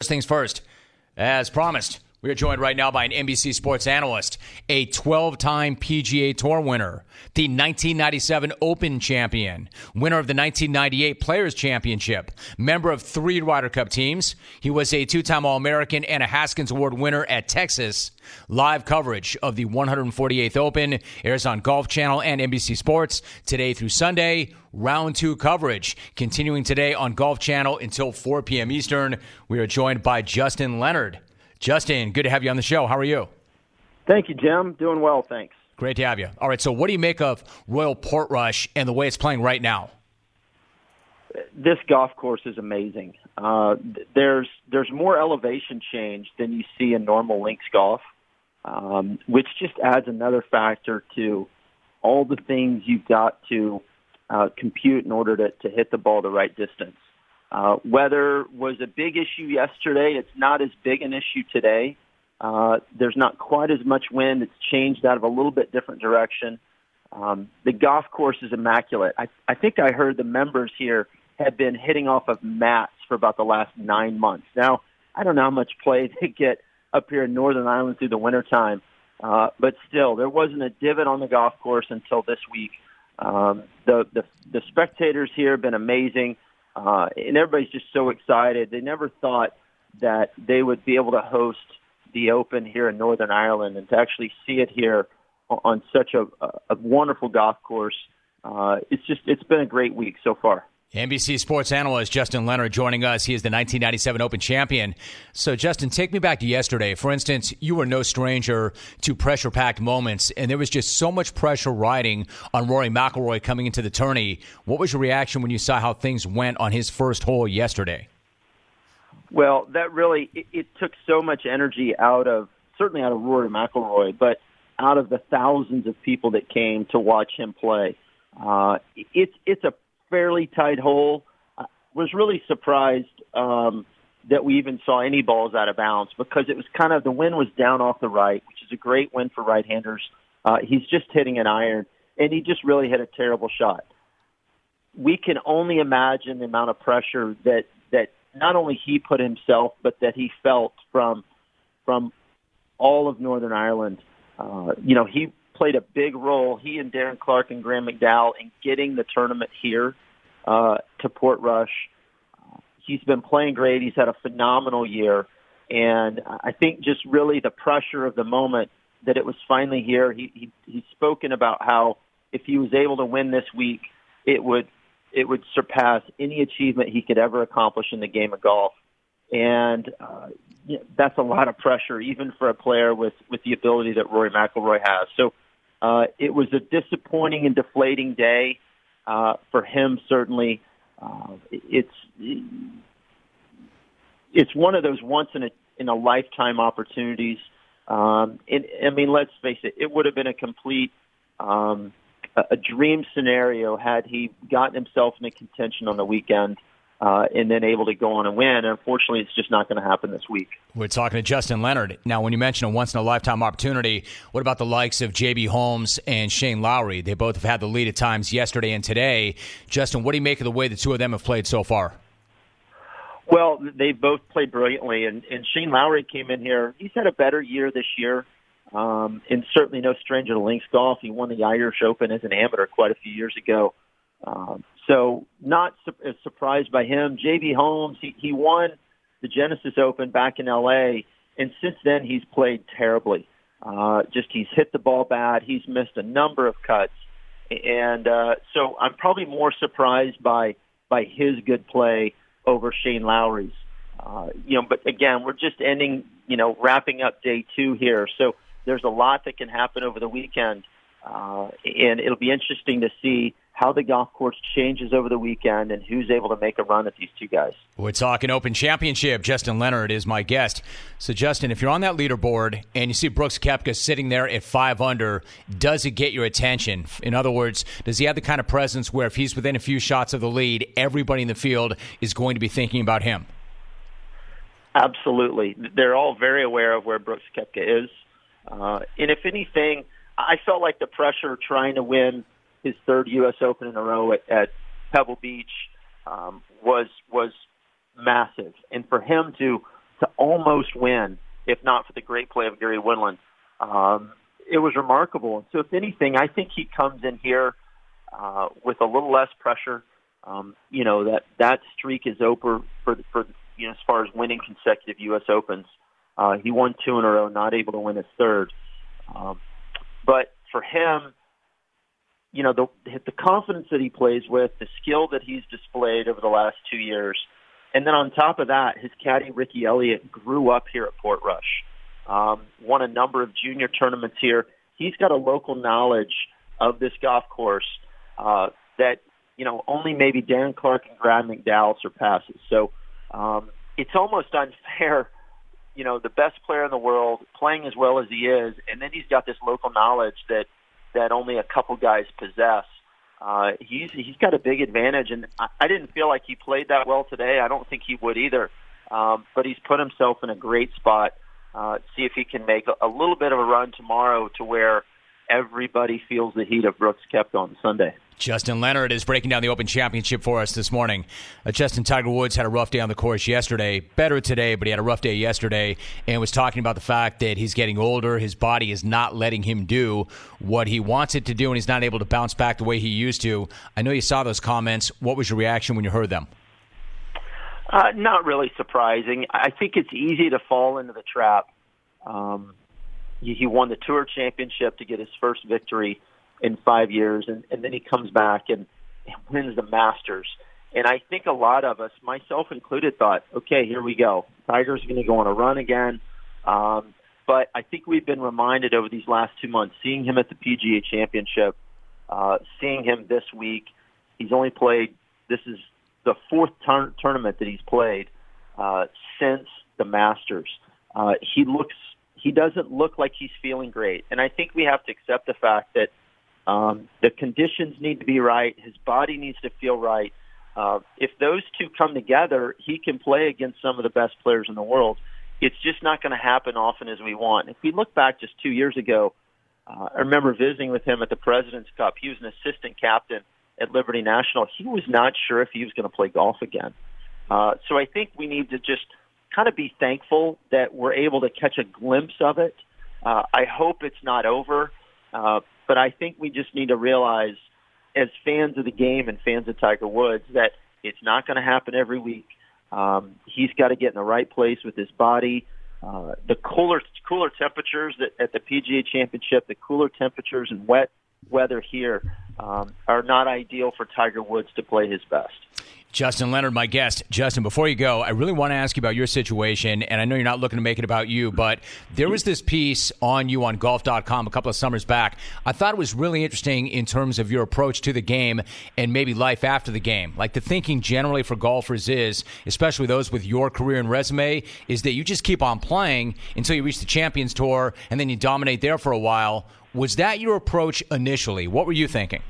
first things first. As promised, we are joined right now by an NBC Sports analyst, a 12-time PGA Tour winner, the 1997 Open champion, winner of the 1998 Players Championship, member of 3 Ryder Cup teams. He was a 2-time All-American and a Haskins Award winner at Texas. Live coverage of the 148th Open airs on Golf Channel and NBC Sports today through Sunday. Round 2 coverage continuing today on Golf Channel until 4 p.m. Eastern. We are joined by Justin Leonard. Justin, good to have you on the show. How are you? Thank you, Jim. Doing well, thanks. Great to have you. All right, so what do you make of Royal Portrush and the way it's playing right now? This golf course is amazing. There's more elevation change than you see in normal links golf, which just adds another factor to all the things you've got to compute in order to hit the ball the right distance. Weather was a big issue yesterday. It's not as big an issue today. There's not quite as much wind. It's changed out of a little bit different direction. The golf course is immaculate. I think I heard the members here have been hitting off of mats for about the last 9 months. Now, I don't know how much play they get up here in Northern Ireland through the wintertime, but still, there wasn't a divot on the golf course until this week. The spectators here have been amazing. And everybody's just so excited. They never thought that they would be able to host the Open here in Northern Ireland, and to actually see it here on such a wonderful golf course. It's been a great week so far. NBC Sports analyst Justin Leonard joining us. He is the 1997 Open champion. So, Justin, take me back to yesterday. For instance, you were no stranger to pressure-packed moments, and there was just so much pressure riding on Rory McIlroy coming into the tourney. What was your reaction when you saw how things went on his first hole yesterday? Well, that really it took so much energy certainly out of Rory McIlroy, but out of the thousands of people that came to watch him play. It's a fairly tight hole. I was really surprised that we even saw any balls out of bounds, because it was kind of, the wind was down off the right, which is a great wind for right-handers. He's just hitting an iron, and he just really hit a terrible shot. We can only imagine the amount of pressure that not only he put himself, but that he felt from all of Northern Ireland. He played a big role, he and Darren Clarke and Graham McDowell, in getting the tournament here to Portrush. He's been playing great. He's had a phenomenal year. And I think just really the pressure of the moment that it was finally here. He's spoken about how if he was able to win this week, it would surpass any achievement he could ever accomplish in the game of golf. And that's a lot of pressure, even for a player with the ability that Rory McIlroy has. So it was a disappointing and deflating day for him, certainly. It's one of those once in a lifetime opportunities. Let's face it, it would have been a complete a dream scenario had he gotten himself into contention on the weekend and then able to go on and win. And unfortunately, it's just not going to happen this week. We're talking to Justin Leonard. Now, when you mention a once-in-a-lifetime opportunity, what about the likes of J.B. Holmes and Shane Lowry? They both have had the lead at times yesterday and today. Justin, what do you make of the way the two of them have played so far? Well, they both played brilliantly, and Shane Lowry came in here. He's had a better year this year, and certainly no stranger to links golf. He won the Irish Open as an amateur quite a few years ago. So not surprised by him. J.B. Holmes, he won the Genesis Open back in L.A., and since then he's played terribly. He's hit the ball bad. He's missed a number of cuts. And so I'm probably more surprised by his good play over Shane Lowry's. But again, we're just wrapping up day 2 here. So there's a lot that can happen over the weekend. And it'll be interesting to see how the golf course changes over the weekend and who's able to make a run at these two guys. We're talking Open Championship. Justin Leonard is my guest. So, Justin, if you're on that leaderboard and you see Brooks Koepka sitting there at 5 under, does it get your attention? In other words, does he have the kind of presence where if he's within a few shots of the lead, everybody in the field is going to be thinking about him? Absolutely. They're all very aware of where Brooks Koepka is. And if anything, I felt like the pressure trying to win his third U.S. Open in a row at Pebble Beach was massive. And for him to to almost win, if not for the great play of Gary Woodland. It was remarkable. So if anything, I think he comes in here with a little less pressure. That streak is over for as far as winning consecutive U.S. Opens. He won 2 in a row, not able to win his third. But for him, the confidence that he plays with, the skill that he's displayed over the last 2 years, and then on top of that, his caddy, Ricky Elliott, grew up here at Portrush, won a number of junior tournaments here. He's got a local knowledge of this golf course that, only maybe Darren Clark and Brad McDowell surpasses. So it's almost unfair, the best player in the world playing as well as he is, and then he's got this local knowledge that only a couple guys possess. He's got a big advantage, and I didn't feel like he played that well today. I don't think he would either. But he's put himself in a great spot. See if he can make a little bit of a run tomorrow to where everybody feels the heat of Brooks Koepka on Sunday. Justin Leonard is breaking down the Open Championship for us this morning. Justin, Tiger Woods had a rough day on the course yesterday. Better today, but he had a rough day yesterday and was talking about the fact that he's getting older. His body is not letting him do what he wants it to do, and he's not able to bounce back the way he used to. I know you saw those comments. What was your reaction when you heard them? Not really surprising. I think it's easy to fall into the trap. He won the Tour Championship to get his first victory in 5 years, and then he comes back and wins the Masters. And I think a lot of us, myself included, thought, okay, here we go. Tiger's going to go on a run again. But I think we've been reminded over these last 2 months, seeing him at the PGA Championship, seeing him this week. He's only played, this is the fourth tournament that he's played since the Masters. He doesn't look like he's feeling great. And I think we have to accept the fact that the conditions need to be right. His body needs to feel right. If those two come together, he can play against some of the best players in the world. It's just not going to happen often as we want. If we look back just 2 years ago, I remember visiting with him at the President's Cup. He was an assistant captain at Liberty National. He was not sure if he was going to play golf again. So I think we need to just kind of be thankful that we're able to catch a glimpse of it. I hope it's not over. But I think we just need to realize, as fans of the game and fans of Tiger Woods, that it's not going to happen every week. He's got to get in the right place with his body. The cooler temperatures at the PGA Championship, the cooler temperatures and wet weather here are not ideal for Tiger Woods to play his best. Justin Leonard, my guest. Justin, before you go, I really want to ask you about your situation, and I know you're not looking to make it about you, but there was this piece on you on golf.com a couple of summers back. I thought it was really interesting in terms of your approach to the game and maybe life after the game. Like, the thinking generally for golfers is, especially those with your career and resume, is that you just keep on playing until you reach the Champions Tour, and then you dominate there for a while. Was that your approach initially? What were you thinking?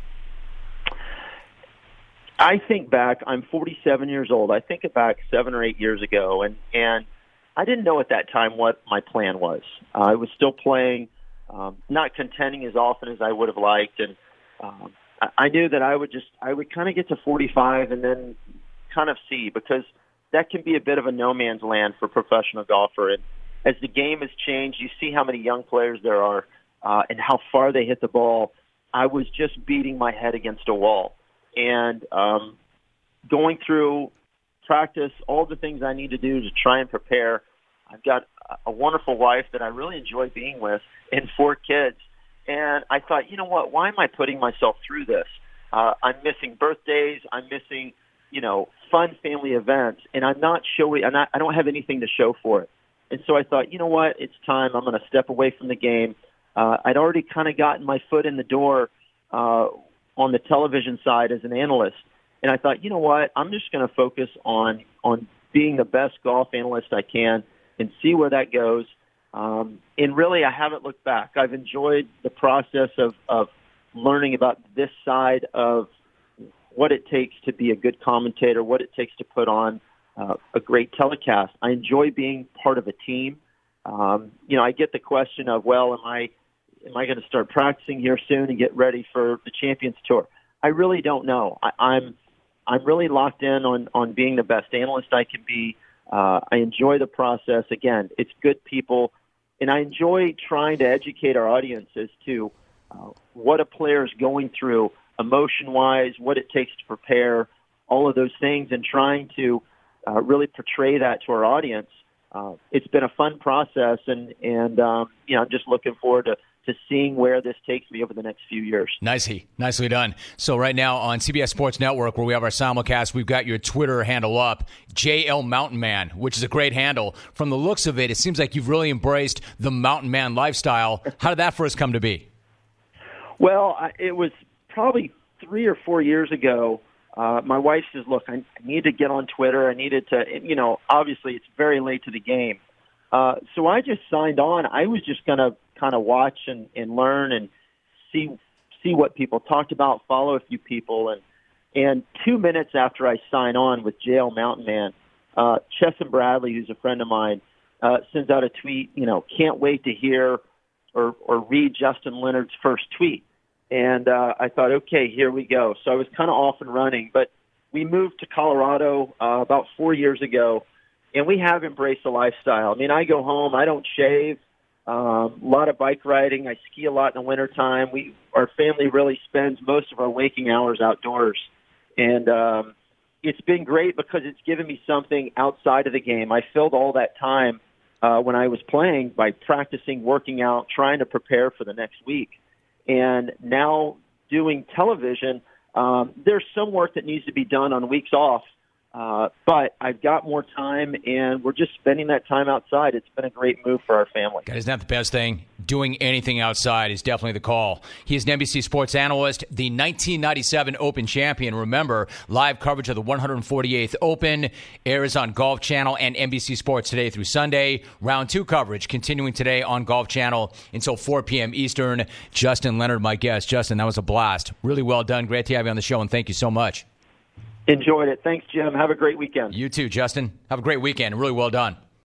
I think back, I'm 47 years old. I think back 7 or 8 years ago, and I didn't know at that time what my plan was. I was still playing, not contending as often as I would have liked, and I knew that I would kind of get to 45 and then kind of see, because that can be a bit of a no man's land for a professional golfer. And as the game has changed, you see how many young players there are and how far they hit the ball. I was just beating my head against a wall. And going through practice, all the things I need to do to try and prepare. I've got a wonderful wife that I really enjoy being with and 4 kids. And I thought, you know what, why am I putting myself through this? I'm missing birthdays. I'm missing, fun family events. And I'm not showing, I don't have anything to show for it. And so I thought, you know what, it's time. I'm going to step away from the game. I'd already kind of gotten my foot in the door on the television side as an analyst. And I thought, you know what, I'm just going to focus on being the best golf analyst I can and see where that goes. And really, I haven't looked back. I've enjoyed the process of learning about this side of what it takes to be a good commentator, what it takes to put on a great telecast. I enjoy being part of a team. I get the question of, well, am I going to start practicing here soon and get ready for the Champions Tour? I really don't know. I'm really locked in on being the best analyst I can be, I enjoy the process. Again, it's good people, and I enjoy trying to educate our audience as to what a player is going through emotion-wise, what it takes to prepare, all of those things, and trying to really portray that to our audience. It's been a fun process, and I'm just looking forward to seeing where this takes me over the next few years. Nicely done. So right now on CBS Sports Network, where we have our simulcast, we've got your Twitter handle up, JL Mountain Man, which is a great handle. From the looks of it, it seems like you've really embraced the mountain man lifestyle. How did that first come to be? Well, it was probably 3 or 4 years ago. My wife says, look, I need to get on Twitter. I needed to, obviously it's very late to the game. So I just signed on. I was just going to kind of watch and learn and see what people talked about, follow a few people. And 2 minutes after I sign on with JL Mountain Man, Chesson Bradley, who's a friend of mine, sends out a tweet, can't wait to hear or read Justin Leonard's first tweet. And I thought, okay, here we go. So I was kind of off and running. But we moved to Colorado about 4 years ago, and we have embraced the lifestyle. I mean, I go home, I don't shave, a lot of bike riding. I ski a lot in the wintertime. Our family really spends most of our waking hours outdoors. And it's been great because it's given me something outside of the game. I filled all that time when I was playing by practicing, working out, trying to prepare for the next week. And now doing television, there's some work that needs to be done on weeks off, but I've got more time, and we're just spending that time outside. It's been a great move for our family. God, isn't that the best thing? Doing anything outside is definitely the call. He is an NBC sports analyst, the 1997 Open champion. Remember, live coverage of the 148th Open airs on Golf Channel and NBC Sports today through Sunday. Round 2 coverage continuing today on Golf Channel until 4 p.m. Eastern. Justin Leonard, my guest. Justin, that was a blast. Really well done. Great to have you on the show, and thank you so much. Enjoyed it. Thanks, Jim. Have a great weekend. You too, Justin. Have a great weekend. Really well done.